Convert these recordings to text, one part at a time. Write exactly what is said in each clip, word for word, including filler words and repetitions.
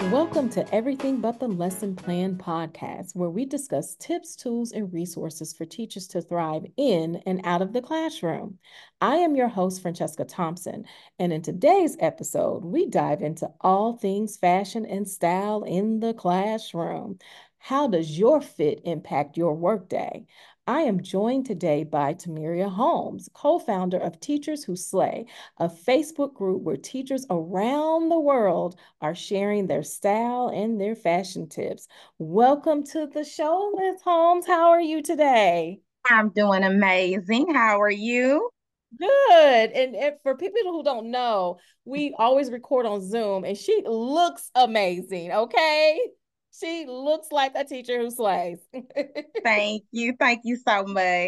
Welcome to Everything But the Lesson Plan podcast, where we discuss tips, tools, and resources for teachers to thrive in and out of the classroom. I am your host, Francesca Thompson, and in today's episode, we dive into all things fashion and style in the classroom. How does your fit impact your workday? I am joined today by Tamiria Holmes, co-founder of Teachers Who Slay, a Facebook group where teachers around the world are sharing their style and their fashion tips. Welcome to the show, Miz Holmes. How are you today? I'm doing amazing. How are you? Good. And, and for people who don't know, we always record on Zoom and she looks amazing, okay? She looks like a teacher who slays. Thank you. Thank you so much.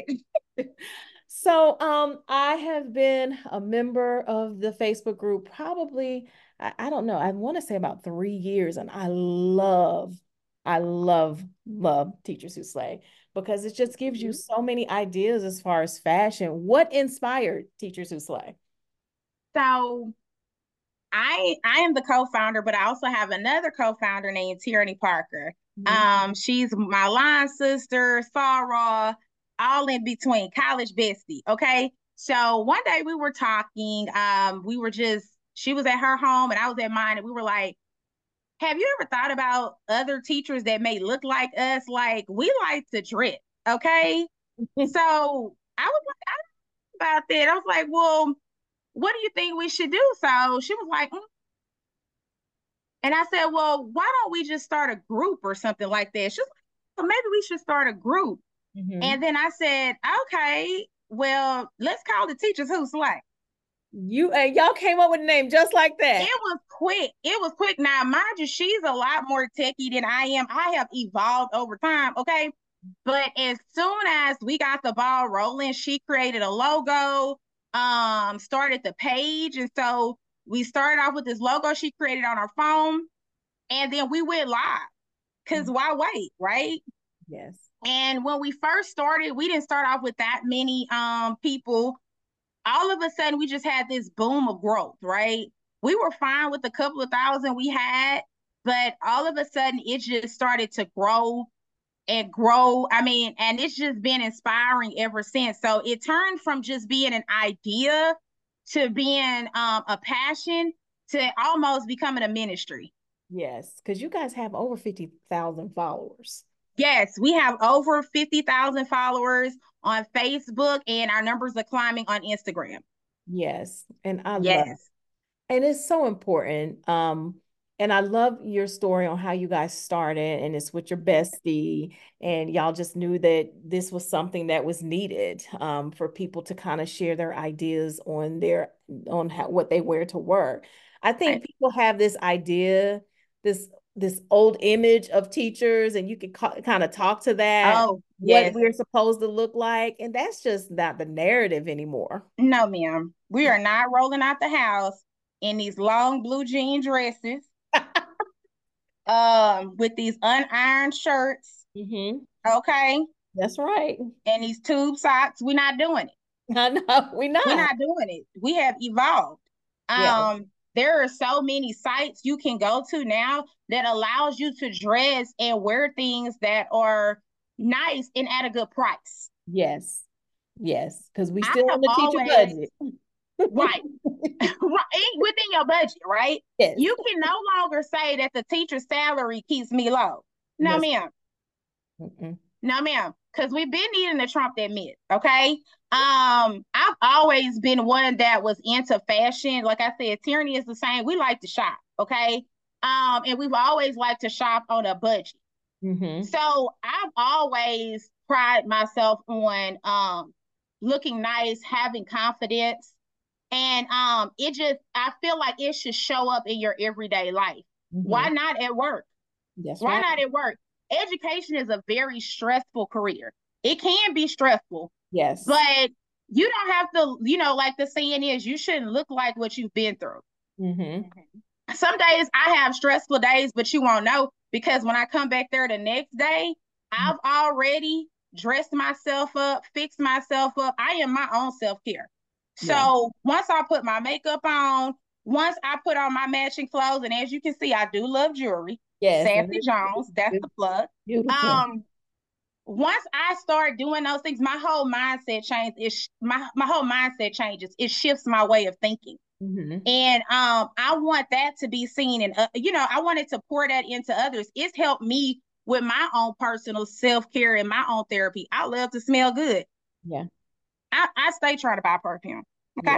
So, um, I have been a member of the Facebook group probably, I, I don't know, I want to say about three years, and I love, I love, love Teachers Who Slay because it just gives you Mhm. so many ideas as far as fashion. What inspired Teachers Who Slay? So I I am the co-founder, but I also have another co-founder named Tierney Parker. Mhm. Um, she's my line sister, Sarah, all in between, college bestie. Okay. So one day we were talking, um, we were just she was at her home and I was at mine, and we were like, have you ever thought about other teachers that may look like us? Like, we like to drip, okay? So I was like, I don't know about that. I was like, well, what do you think we should do? So she was like, mm. And I said, well, why don't we just start a group or something like that? She's like, well, maybe we should start a group. Mhm. And then I said, okay, well, let's call the Teachers Who Slay. You and y'all came up with a name just like that. It was quick. It was quick. Now, mind you, she's a lot more techie than I am. I have evolved over time. Okay. But as soon as we got the ball rolling, she created a logo, um, started the page. And so we started off with this logo she created on her phone. And then we went live. Cause why wait, right? Yes. And when we first started, we didn't start off with that many um people. All of a sudden we just had this boom of growth, right? We were fine with the couple of thousand we had, but all of a sudden it just started to grow and grow. I mean, and it's just been inspiring ever since. So it turned from just being an idea to being um, a passion to almost becoming a ministry. Yes, because you guys have over fifty thousand followers. Yes, we have over fifty thousand followers on Facebook, and our numbers are climbing on Instagram. Yes, and I love Yes. and it's so important. Um, and I love your story on how you guys started, and it's with your bestie, and y'all just knew that this was something that was needed um, for people to kind of share their ideas on their on how, what they wear to work. I Right. think people have this idea, this this old image of teachers, and you can kind of talk to that, Oh, what yes. we're supposed to look like, and that's just not the narrative anymore. No, ma'am. We are not rolling out the house in these long blue jean dresses, um, with these unironed shirts, hmm okay, That's right. and these tube socks. We're not doing it. I know we We're not. not doing it. We have evolved. Yeah. Um, there are so many sites you can go to now that allows you to dress and wear things that are nice and at a good price. Yes. Yes. Because we I still have on the teacher always, budget. right, right, within your budget, right? Yes. You can no longer say that the teacher's salary keeps me low. No, That's ma'am. mm-mm. No, ma'am. Because we've been needing to trump that myth. Okay. Um, I've always been one that was into fashion. Like I said, Tyranny is the same. We like to shop. Okay. Um, and we've always liked to shop on a budget. Mm-hmm. So I've always prided myself on um looking nice, having confidence. And um, it just I feel like it should show up in your everyday life. Mm-hmm. Why not at work? That's Why right. not at work? Education is a very stressful career. It can be stressful, Yes. but you don't have to, you know, like the saying is, you shouldn't look like what you've been through. Mm-hmm. Some days I have stressful days, but you won't know because when I come back there the next day, I've already dressed myself up, fixed myself up. I am my own self care. Yeah. So once I put my makeup on, once I put on my matching clothes, and as you can see, I do love jewelry. Yes, and Sassy it's, Jones, it's, that's it's the plug. beautiful. Um, once I start doing those things, my whole mindset changes. It my my whole mindset changes. It shifts my way of thinking. Mm-hmm. And um, I want that to be seen, and uh, you know, I wanted to pour that into others. It's helped me with my own personal self care and my own therapy. I love to smell good. Yeah. I, I stay trying to buy perfume. Okay, Yeah.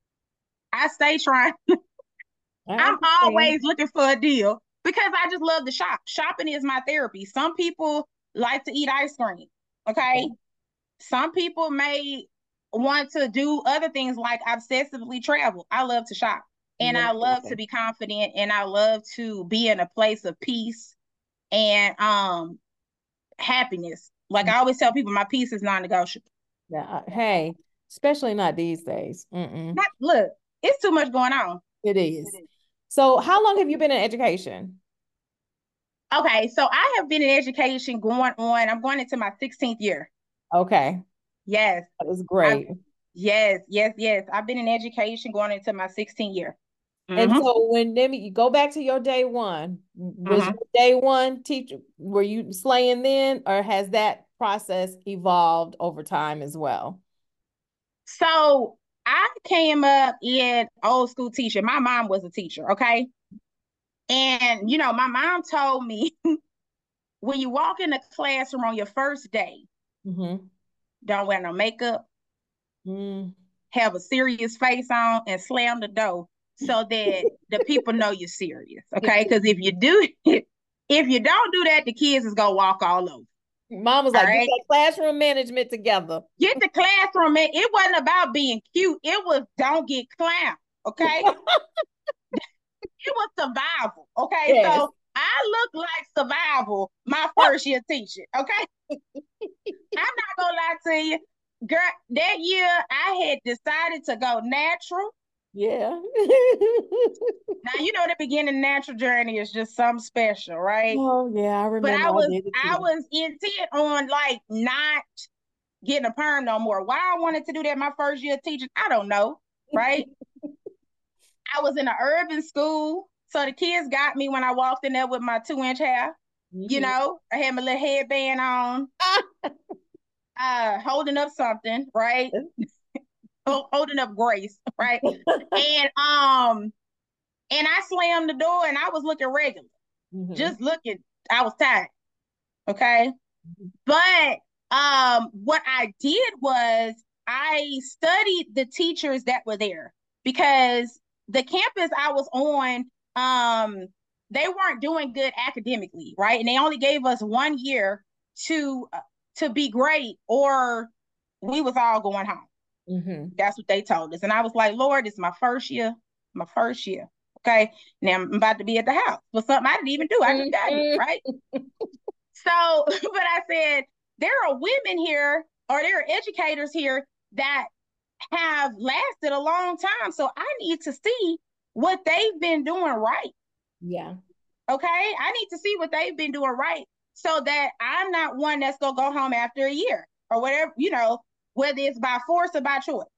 I stay trying. I I'm understand. always looking for a deal because I just love to shop. Shopping is my therapy. Some people like to eat ice cream. Okay, Yeah. some people may want to do other things like obsessively travel. I love to shop, and I Love love to shopping. be confident, and I love to be in a place of peace and um happiness. Like I always tell people, my peace is non-negotiable. Yeah. I- Hey, especially not these days. Mm-mm. Not, look, it's too much going on. It is. So, how long have you been in education? Okay, so I have been in education going on. I'm going into my sixteenth year. Okay, Yes, that is I've great. yes, yes, yes. I've been in education going into my sixteenth year. And Mm-hmm. so, when let me you go back to your day one, was Mm-hmm. your day one teacher, were you slaying then, or has that process evolved over time as well? So I came up in old school teacher. My mom was a teacher, okay? And you know, my mom told me when you walk in the classroom on your first day, Mm-hmm. don't wear no makeup, Mm. have a serious face on, and slam the door so that the people know you're serious, okay? Because if you do it, if you don't do that, the kids is gonna walk all over. Mom was All like, get right. that classroom management together. Get the classroom, man. It wasn't about being cute. It was don't get clown. Okay. It was survival. Okay. Yes. So I look like survival my first year teaching. Okay. I'm not gonna lie to you. Girl, that year I had decided to go natural. Yeah. Now you know the beginning natural journey is just something special, right? Oh, yeah, I But remember I I was did it I too. was intent on like not getting a perm no more. Why I wanted to do that my first year teaching, I don't know, right? I was in an urban school, so the kids got me when I walked in there with my two inch hair. You Mhm. know, I had my little headband on, uh, holding up something, right? Holding up Grace, right? And um, and I slammed the door, and I was looking regular, Mhm. just looking. I was tired, okay. But um, what I did was I studied the teachers that were there because the campus I was on, um, they weren't doing good academically, right? And they only gave us one year to uh, to be great, or we was all going home. Mhm. That's what they told us, and I was like, Lord, it's my first year, my first year. Okay, now I'm about to be at the house for something I didn't even do. I just got here, Mhm. right? So, but I said, there are women here or there are educators here that have lasted a long time. So I need to see what they've been doing right. Yeah. Okay. I need to see what they've been doing right so that I'm not one that's going to go home after a year or whatever, you know, whether it's by force or by choice.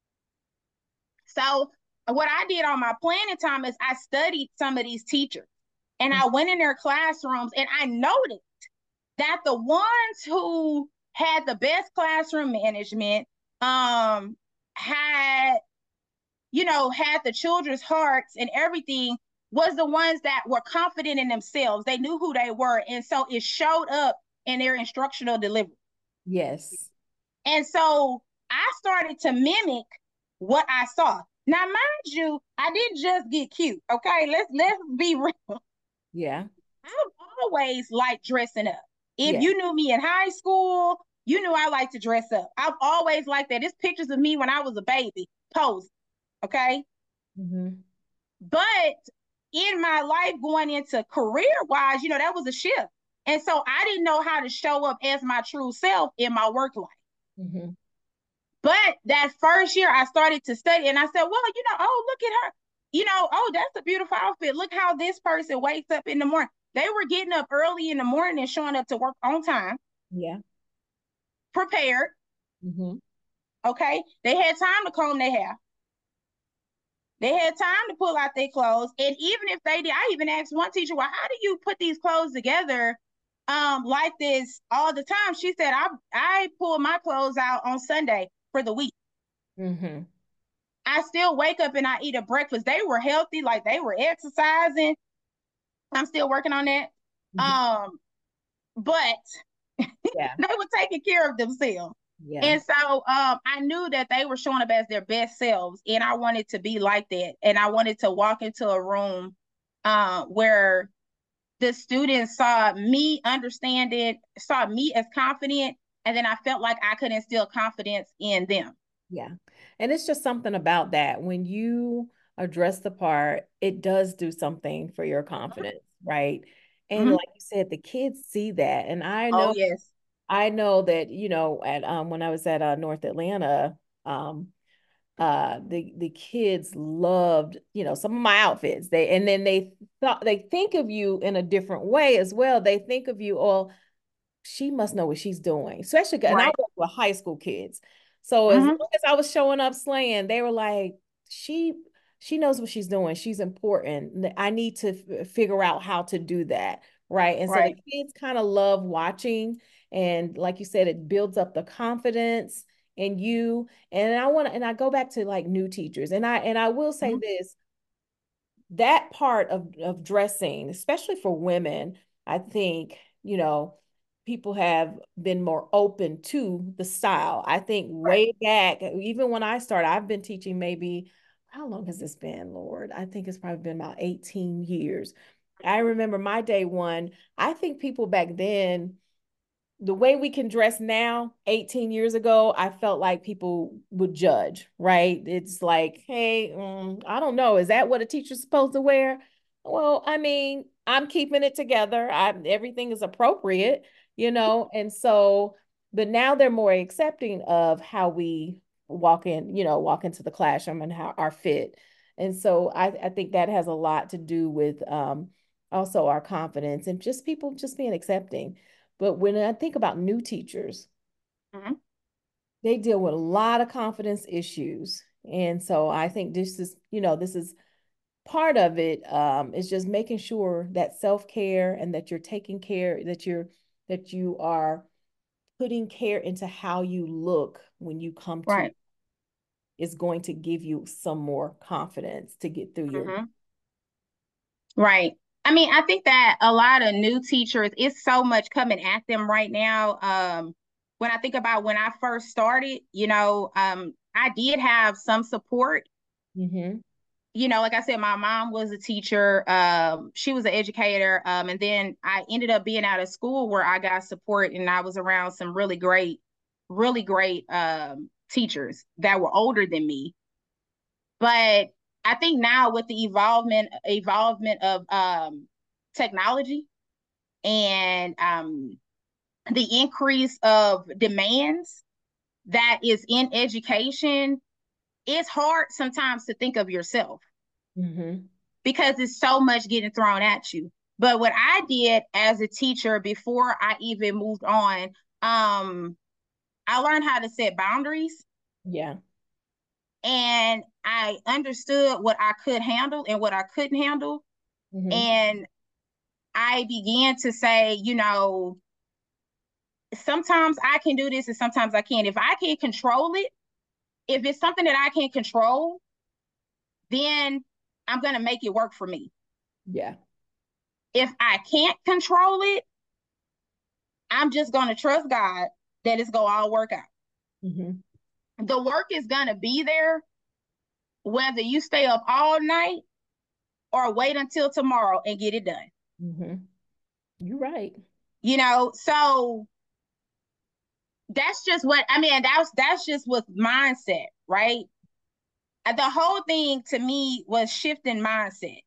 So, what I did on my planning time is I studied some of these teachers and I went in their classrooms and I noticed that the ones who had the best classroom management um had you know had the children's hearts and everything was the ones that were confident in themselves. They knew who they were, and so it showed up in their instructional delivery. Yes. And so I started to mimic what I saw. Now mind you, I didn't just get cute. Okay, let's let's be real. Yeah. I've always liked dressing up. If Yeah. you knew me in high school, you knew I like to dress up. I've always liked that. There's pictures of me when I was a baby posing. Okay. Mm-hmm. But in my life going into career wise, you know, that was a shift. And so I didn't know how to show up as my true self in my work life. Mm-hmm. But that first year I started to study and I said, well, you know, oh, look at her. You know, oh, that's a beautiful outfit. Look how this person wakes up in the morning. They were getting up early in the morning and showing up to work on time, Yeah. prepared. Mm-hmm. Okay. They had time to comb their hair. They had time to pull out their clothes. And even if they did, I even asked one teacher, well, how do you put these clothes together um, like this all the time? She said, I, I pull my clothes out on Sunday for the week. Mm-hmm. I still wake up and I eat a breakfast. They were healthy, like they were exercising. I'm still working on that. Mm-hmm. Um, but Yeah. they were taking care of themselves. Yeah. And so um, I knew that they were showing up as their best selves, and I wanted to be like that. And I wanted to walk into a room uh, where the students saw me understanding, saw me as confident, and then I felt like I could instill confidence in them. Yeah. And it's just something about that. When you address the part, it does do something for your confidence, right? And Mm-hmm. like you said, the kids see that. And I Oh, know, yes. I know that, you know, at um when I was at uh, North Atlanta, um, uh the the kids loved, you know, some of my outfits. They and then they thought they think of you in a different way as well. They think of you, oh, she must know what she's doing, especially, and I Right. work with high school kids. So as Mm-hmm. long as I was showing up slaying, they were like, she she knows what she's doing. She's important. I need to f- figure out how to do that. Right. And so the Right. kids kind of love watching. And like you said, it builds up the confidence in you. And I want to, and I go back to like new teachers. And I and I will say Mm-hmm. this, that part of, of dressing, especially for women, I think, you know, people have been more open to the style. I think Right. way back, even when I started, I've been teaching maybe, how long has this been, Lord? I think it's probably been about eighteen years. I remember my day one. I think people back then, the way we can dress now, eighteen years ago, I felt like people would judge, right? It's like, hey, um, I don't know. Is that what a teacher's supposed to wear? Well, I mean, I'm keeping it together. I everything is appropriate, you know, and so, but now they're more accepting of how we walk in, you know, walk into the classroom and how our fit. And so I, I think that has a lot to do with um, also our confidence and just people just being accepting. But when I think about new teachers, Mm-hmm. they deal with a lot of confidence issues. And so I think this is, you know, this is part of it, um, is just making sure that self-care and that you're taking care, that you're that you are putting care into how you look when you come to Right. is going to give you some more confidence to get through your. Mm-hmm. Right. I mean, I think that a lot of new teachers, it's so much coming at them right now. Um, when I think about when I first started, you know, um, I did have some support. Mm-hmm. You know, like I said, my mom was a teacher. Um, she was an educator. Um, and then I ended up being out of school where I got support and I was around some really great, really great um, teachers that were older than me. But I think now with the evolvement evolvement of um, technology and um, the increase of demands that is in education, it's hard sometimes to think of yourself Mm-hmm. because it's so much getting thrown at you. But what I did as a teacher before I even moved on, um, I learned how to set boundaries Yeah. and I understood what I could handle and what I couldn't handle. Mm-hmm. And I began to say, you know, sometimes I can do this and sometimes I can't. If I can't control it, if it's something that I can't control, then I'm going to make it work for me. Yeah. If I can't control it, I'm just going to trust God that it's going to all work out. Mm-hmm. The work is going to be there, whether you stay up all night or wait until tomorrow and get it done. Mm-hmm. You're right. You know, so that's just what I mean. That's that's just with mindset, right? The whole thing to me was shifting mindset,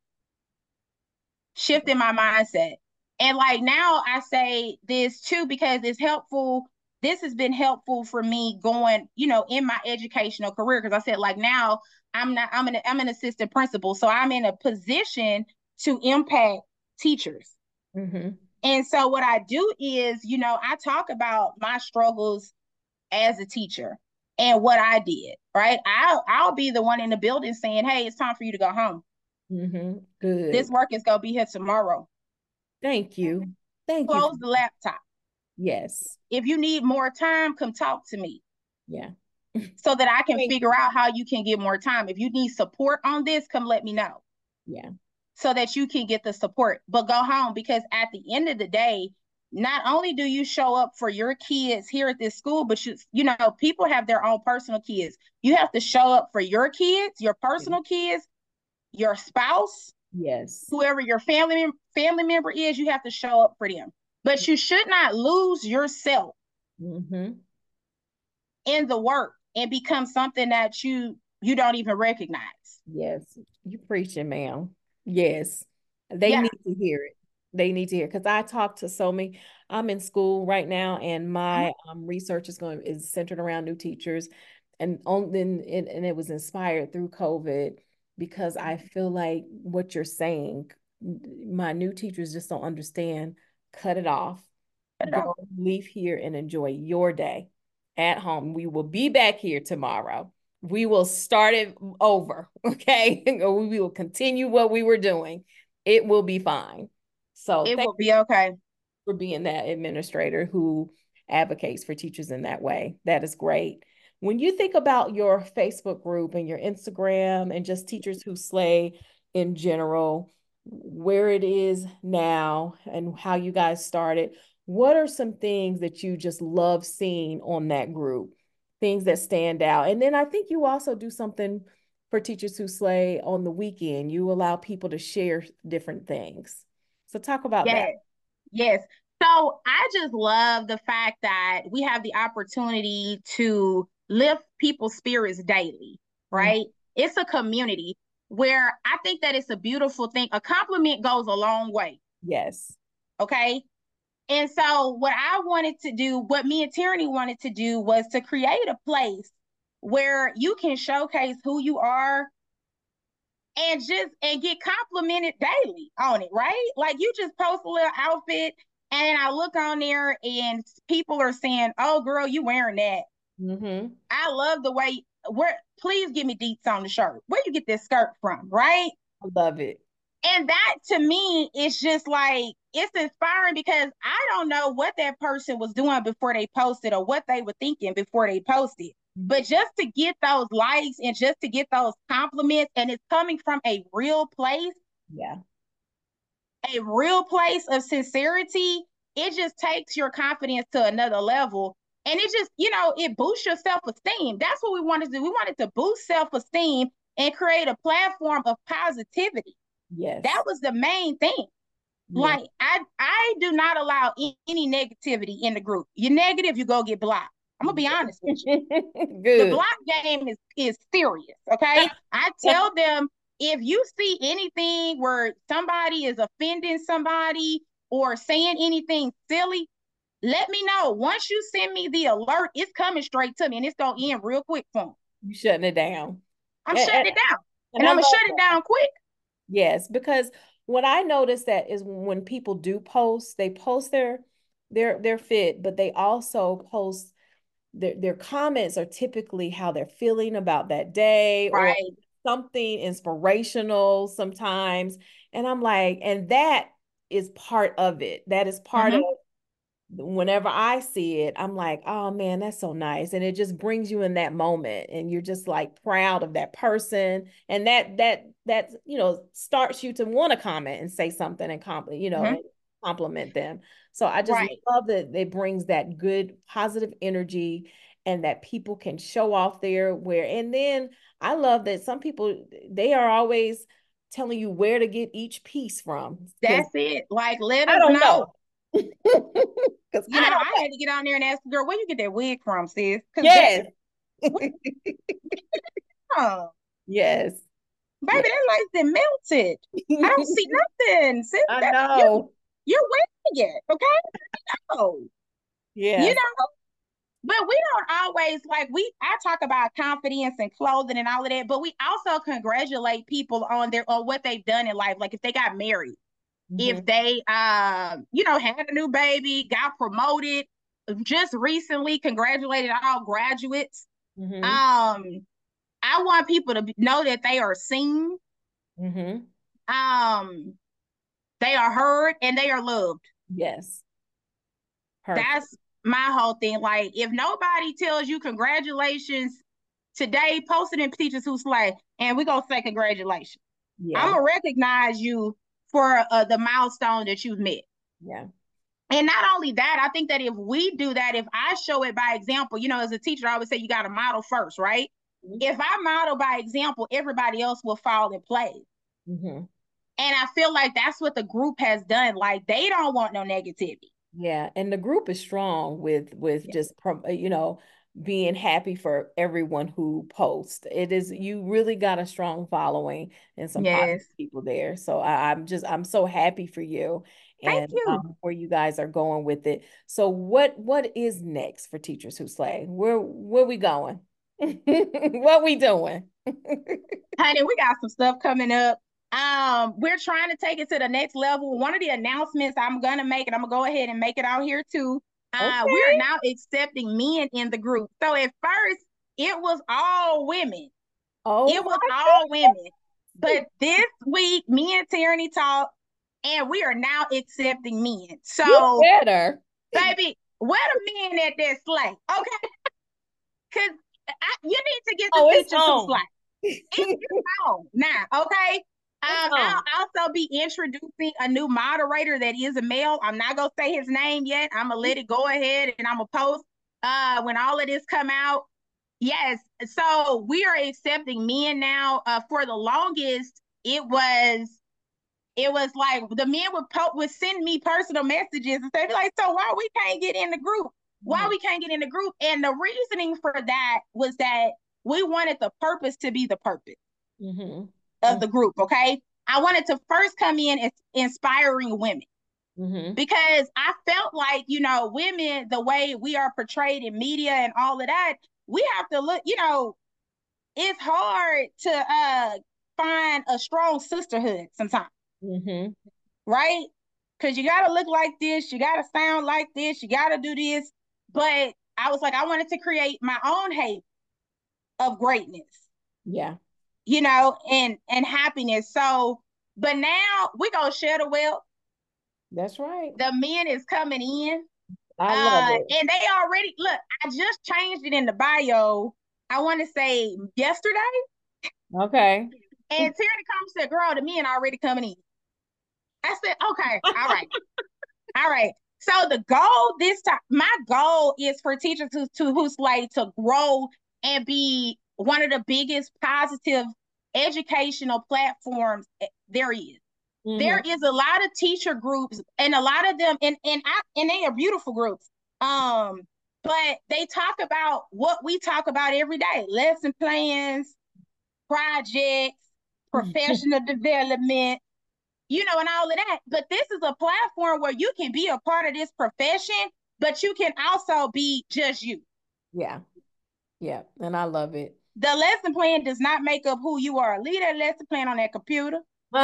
shifting my mindset. And like now I say this too because it's helpful. This has been helpful for me going, you know, in my educational career. Because I said, like now I'm not, I'm an I'm an assistant principal. So I'm in a position to impact teachers. Mm-hmm. And so what I do is, you know, I talk about my struggles as a teacher and what I did. right? I'll I'll be the one in the building saying, "Hey, it's time for you to go home. Mm-hmm. This Good. work is gonna be here tomorrow. Thank you. Thank you. Close the laptop. Yes. If you need more time, come talk to me Yeah. so that I can Thank figure out how you can get more time. If you need support on this, come let me know Yeah. so that you can get the support. But go home, because at the end of the day, not only do you show up for your kids here at this school, but you you know, people have their own personal kids. You have to show up for your kids, your personal kids, your spouse, Yes. whoever your family family member is. You have to show up for them. But you should not lose yourself Mm-hmm. in the work and become something that you you don't even recognize. Yes. You preaching, ma'am. Yes. They Yeah. need to hear it. They need to hear, because I talk to so many. I'm in school right now, and Mhm. my um, research is going is centered around new teachers, and on then and, and it was inspired through COVID, because I feel like what you're saying, my new teachers just don't understand. Cut it off. Cut it off. Go leave here and enjoy your day at home. We will be back here tomorrow. We will start it over, okay? We will continue what we were doing. It will be fine. So It thank will be okay. for being that administrator who advocates for teachers in that way. That is great. When you think about your Facebook group and your Instagram and just Teachers Who Slay in general, where it is now and how you guys started, what are some things that you just love seeing on that group? Things that stand out. And then I think you also do something for Teachers Who Slay on the weekend. You allow people to share different things. So talk about that. Yes. Yes. So I just love the fact that we have the opportunity to lift people's spirits daily, Mm, right? It's a community where I think that it's a beautiful thing. A compliment goes a long way. yes. Okay. And so what I wanted to do, what me and Tierney wanted to do, was to create a place where you can showcase who you are and just and get complimented daily on it, right? Like you just post a little outfit and I look on there and people are saying, "Oh girl, you wearing that. Mm-hmm. I love the way where please give me deets on the shirt. Where you get this skirt from?" Right? I love it. And that to me is just like it's inspiring because I don't know what that person was doing before they posted or what they were thinking before they posted. But just to get those likes and just to get those compliments, and it's coming from a real place, Yeah. a real place of sincerity, it just takes your confidence to another level. And it just, you know, it boosts your self esteem. That's what we wanted to do. We wanted to boost self esteem and create a platform of positivity. That Yes. was the main thing. Yeah. Like I I do not allow any negativity in the group. You're negative, you go get blocked. I'm gonna be honest with you. The Good. block game is is serious. Okay. I tell them if you see anything where somebody is offending somebody or saying anything silly, let me know. Once you send me the alert, it's coming straight to me and it's gonna end real quick for them. You shutting it down. I'm And, and, shutting it down. and And I I'm gonna love shut it that. down quick. Yes, because what I noticed that is when people do post, they post their their their fit, but they also post their their comments are typically how they're feeling about that day or Right. something inspirational sometimes. And I'm like, and that is part of it. That is part of Mm-hmm. whenever I see it, I'm like, oh man, that's so nice. And it just brings you in that moment and you're just like proud of that person. And that that that you know starts you to want to comment and say something and compliment, you know, Mm-hmm. and compliment them. So I just Right. love that it brings that good positive energy and that people can show off their where. And then I love that some people they are always telling you where to get each piece from. Because That's it. Like, let I us don't know. know. Because You know, I don't I know. had to get on there and ask the girl, where you get that wig from, sis? Because that, Yes. what, oh, Yes. baby, Yeah. that lace been melted. I don't see nothing, sis. I That you, know. you're wearing it, okay? Oh, you Yes. know. But we don't always like we. I talk about confidence and clothing and all of that, but we also congratulate people on their on what they've done in life. Like if they got married, if Mm-hmm. they um you know had a new baby, got promoted, just recently congratulated all graduates. Mm-hmm. Um, I want people to know that they are seen, Mm-hmm. um, they are heard, and they are loved. Yes. Perfect. That's my whole thing. Like, if nobody tells you congratulations today, post it in Teachers Who Slay, and we're gonna say congratulations. I'm Yeah. gonna recognize you for uh, the milestone that you've met. Yeah. And not only that, I think that if we do that, if I show it by example, you know, as a teacher, I always say you got to model first, right? Mm-hmm. If I model by example, everybody else will fall in place. Mm-hmm. And I feel like that's what the group has done. Like, they don't want no negativity. Yeah, and the group is strong with with Yeah. just prom- uh, you know being happy for everyone who posts. It is you really got a strong following and some positive Yes. people there. So I, I'm just I'm so happy for you Thank and you. um, where you guys are going with it. So what what is next for Teachers Who Slay? Where where we going? What we doing? Honey, we got some stuff coming up. Um, we're trying to take it to the next level. One of the announcements I'm gonna make, and I'm gonna go ahead and make it out here too. Uh, we are Okay. now accepting men in the group. So at first, it was all women. It Oh was my all women. But this week, me and Tierney talked, and we are now accepting men. you So, better. baby, where the men at that slay? Okay, because you need to get the Oh, it's teachers who slay. on. It's, it's on now, okay? It's Um, on. I'll also be introducing a new moderator that is a male. I'm not gonna say his name yet. I'm gonna let it go ahead and I'm gonna post uh when all of this come out. Yes, so we are accepting men now. Uh, for the longest, it was it was like the men would po- would send me personal messages and say like, "So why we can't get in the group? Why Mhm. we can't get in the group?" And the reasoning for that was that we wanted the purpose to be the purpose Mhm. of the group. Okay, I wanted to first come in as inspiring women Mhm. because I felt like, you know, women, the way we are portrayed in media and all of that, we have to look, you know, it's hard to uh find a strong sisterhood sometimes, Mhm. right? Because you got to look like this, you got to sound like this, you got to do this. But I was like, I wanted to create my own hate of greatness, Yeah, you know, and and happiness. So, but now we gonna share the wealth. that's right. The men is coming in, I love uh, it. and they already look. I just changed it in the bio. I want to say yesterday, Okay. and Tierney comes said, "Girl, the men already coming in." I said, "Okay, all right, all right." So the goal this time, my goal is for teachers to, to who's like to grow and be one of the biggest positive educational platforms there is. There Mhm. is a lot of teacher groups, and a lot of them, and and I, and they are beautiful groups. Um, but they talk about what we talk about every day: lesson plans, projects, professional development, you know, and all of that. But this is a platform where you can be a part of this profession, but you can also be just you. Yeah. Yeah. And I love it. The lesson plan does not make up who you are. Leave that lesson plan on that computer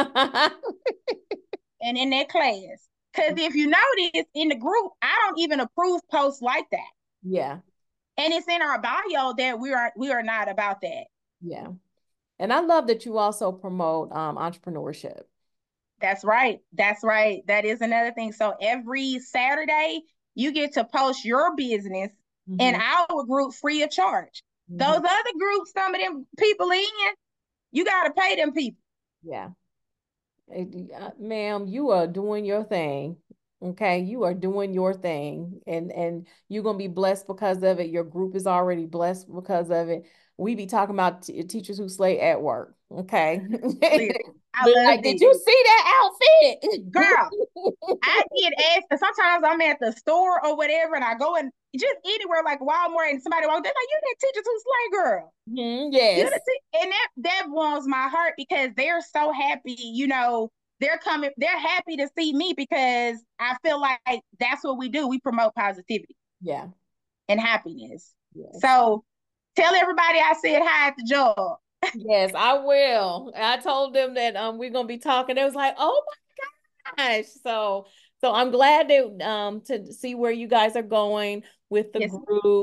and in that class. Because if you notice in the group, I don't even approve posts like that. Yeah. And it's in our bio that we are we are not about that. Yeah. And I love that you also promote um entrepreneurship. That's right. That's right. That is another thing. So every Saturday, you get to post your business in Mhm. our group free of charge. Those Mhm. other groups, some of them people in, you got to pay them people. Yeah. Eh, uh, Ma'am, you are doing your thing. Okay, you are doing your thing, and and you're gonna be blessed because of it. Your group is already blessed because of it. We be talking about t teachers who slay at work. Okay, Listen, I be love like, did this. you see that outfit? Girl, I get asked, and sometimes I'm at the store or whatever, and I go and just anywhere like Walmart, and somebody walks, they're like, "You that teachers who slay girl." Mhm. You know, Yes. and that that warms my heart because they're so happy. You know, they're coming. They're happy to see me because I feel like that's what we do. We promote positivity Yeah. and happiness. Yes. So tell everybody I said hi at the job. Yes, I will. I told them that um we're gonna be talking. It was like, oh my gosh. So so I'm glad that um to see where you guys are going with the Yes, group.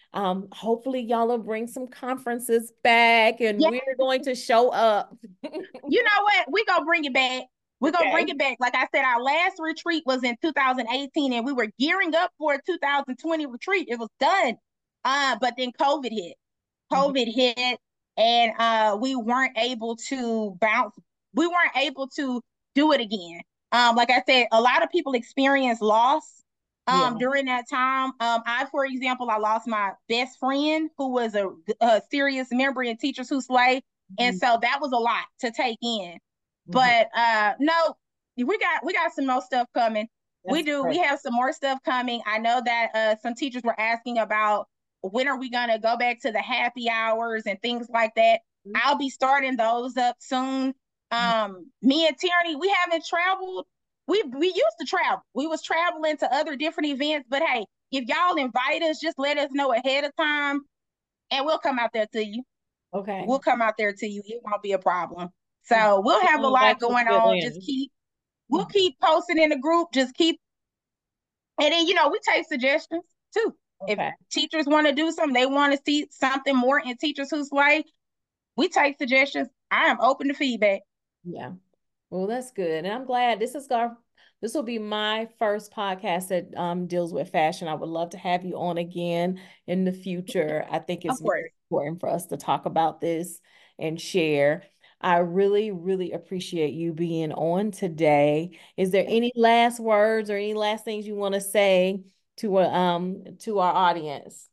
Um, hopefully y'all will bring some conferences back and Yeah. we're going to show up. You know what? We're gonna bring it back. We're gonna bring Okay. it back. Like I said, our last retreat was in two thousand eighteen, and we were gearing up for a two thousand twenty retreat. It was done. Uh, but then COVID hit. Mhm. COVID hit, and uh, we weren't able to bounce. We weren't able to do it again. Um, like I said, a lot of people experience loss Yeah. um during that time. Um, I, for example, I lost my best friend who was a, a serious member in Teachers Who Slay, and Mhm. so that was a lot to take in. Mhm. But uh, no, we got we got some more stuff coming. We That's do. We great. have some more stuff coming. I know that uh, some teachers were asking about when are we going to go back to the happy hours and things like that. I'll be starting those up soon. Um, me and Tierney, we haven't traveled. We we used to travel. We was traveling to other different events, but hey, if y'all invite us, just let us know ahead of time, and we'll come out there to you. Okay. We'll come out there to you. It won't be a problem. So we'll have a We'll lot invite you going to on. Just Atlanta. keep we'll keep posting in the group. Just keep, and then you know we take suggestions too. If Okay. teachers want to do something, they want to see something more in Teachers Who Slay, we take suggestions. I am open to feedback. Yeah. Well, that's good. And I'm glad this is our this will be my first podcast that um deals with fashion. I would love to have you on again in the future. I think Of it's very course. important for us to talk about this and share. I really, really appreciate you being on today. Is there any last words or any last things you want to say to uh, um to our audience?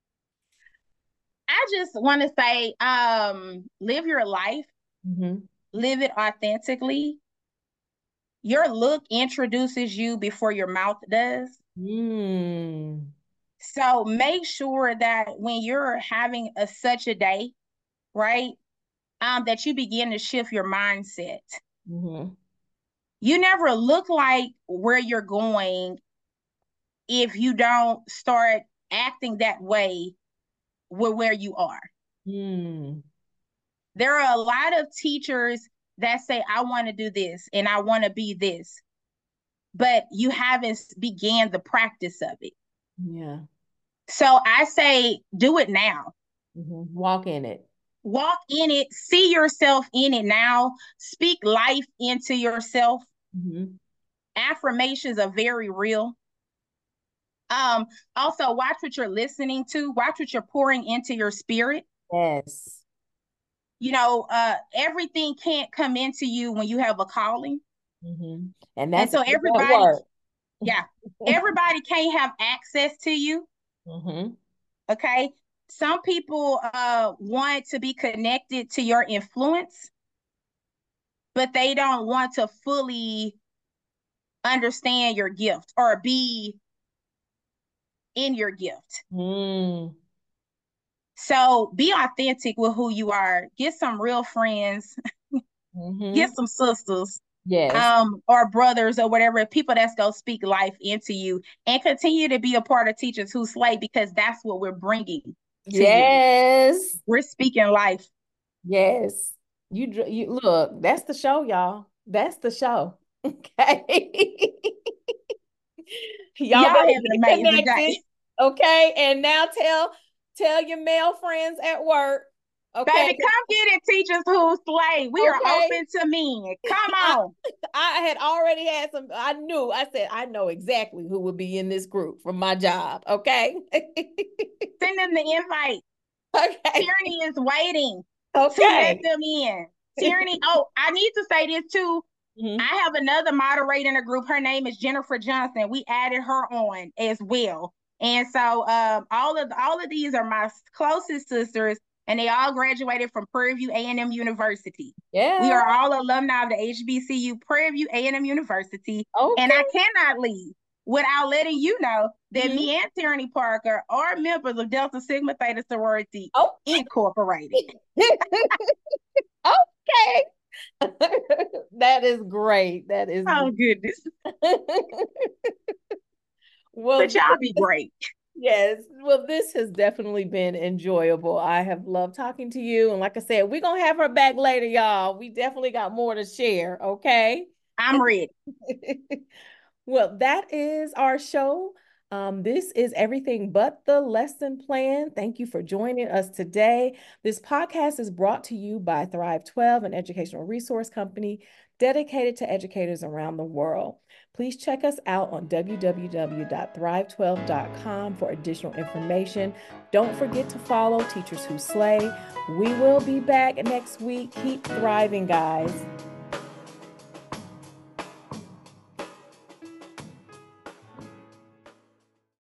I just want to say, um, live your life, Mm-hmm. live it authentically. Your look introduces you before your mouth does. Mm. So make sure that when you're having a such a day, right, um, that you begin to shift your mindset. Mm-hmm. You never look like where you're going if you don't start acting that way with where you are. Mm. There are a lot of teachers that say, I want to do this and I want to be this, but you haven't began the practice of it. Yeah. So I say, do it now. Mm-hmm. Walk in it. Walk in it, see yourself in it now, speak life into yourself. Mm-hmm. Affirmations are very real. Um, also watch what you're listening to, watch what you're pouring into your spirit. Yes. You know, uh, everything can't come into you when you have a calling. Mm-hmm. And And that's so that everybody, work. yeah, everybody can't have access to you. Mm-hmm. Okay. Some people uh, want to be connected to your influence, but they don't want to fully understand your gift or be in your gift. Mm. So be authentic with who you are. Get some real friends, Mm-hmm. get some sisters, Yes. um, or brothers or whatever, people that's gonna speak life into you, and continue to be a part of Teachers Who Slay, because that's what we're bringing to you. Yes. We're speaking life. Yes. You dr- you look, that's the show, y'all. That's the show. Okay. Y'all Y'all better have an get amazing connected. day. Okay. And now tell tell your male friends at work. Okay. Baby, come get it, Teachers Who Slay. We are Okay. open to men. Come I, on. I had already had some, I knew, I said, I know exactly who would be in this group from my job. Okay. Send them the invite. Okay. Tierney is waiting to let Okay. them in. Tierney, oh, I need to say this too. Mhm. I have another moderator in the group. Her name is Jennifer Johnson. We added her on as well. And so um, all of all of these are my closest sisters, and they all graduated from Prairie View A and M University. We Yeah. are all alumni of the H B C U Prairie View A and M University, and I Okay. cannot leave without letting you know that Mhm. me and Tierney Parker are members of Delta Sigma Theta Sorority Okay. Incorporated. Okay. That is great. That is Oh great. goodness, Well, but this, y'all be great. yes. Well, this has definitely been enjoyable. I have loved talking to you. And like I said, we're going to have her back later, y'all. We definitely got more to share. Okay. I'm ready. Well, that is our show. Um, this is everything but the lesson plan. Thank you for joining us today. This podcast is brought to you by Thrive twelve, an educational resource company dedicated to educators around the world. Please check us out on w w w dot thrive twelve dot com for additional information. Don't forget to follow Teachers Who Slay. We will be back next week. Keep thriving, guys.